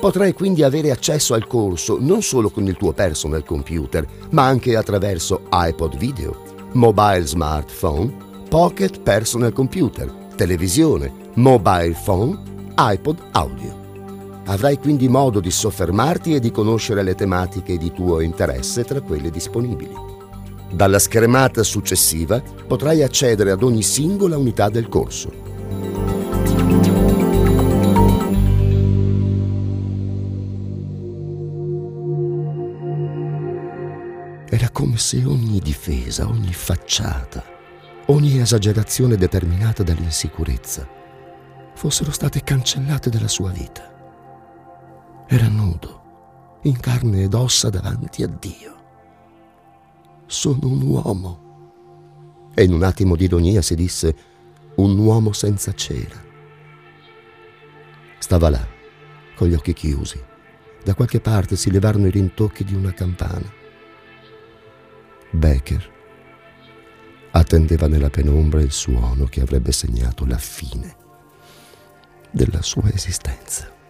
Potrai quindi avere accesso al corso non solo con il tuo personal computer, ma anche attraverso iPod video, mobile smartphone, pocket personal computer, televisione, mobile phone, iPod audio. Avrai quindi modo di soffermarti e di conoscere le tematiche di tuo interesse tra quelle disponibili. Dalla schermata successiva potrai accedere ad ogni singola unità del corso. Era come se ogni difesa, ogni facciata, ogni esagerazione determinata dall'insicurezza fossero state cancellate dalla sua vita. Era nudo, in carne ed ossa davanti a Dio. Sono un uomo. E in un attimo di ironia si disse: un uomo senza cera. Stava là, con gli occhi chiusi. Da qualche parte si levarono i rintocchi di una campana. Becker attendeva nella penombra il suono che avrebbe segnato la fine della sua esistenza.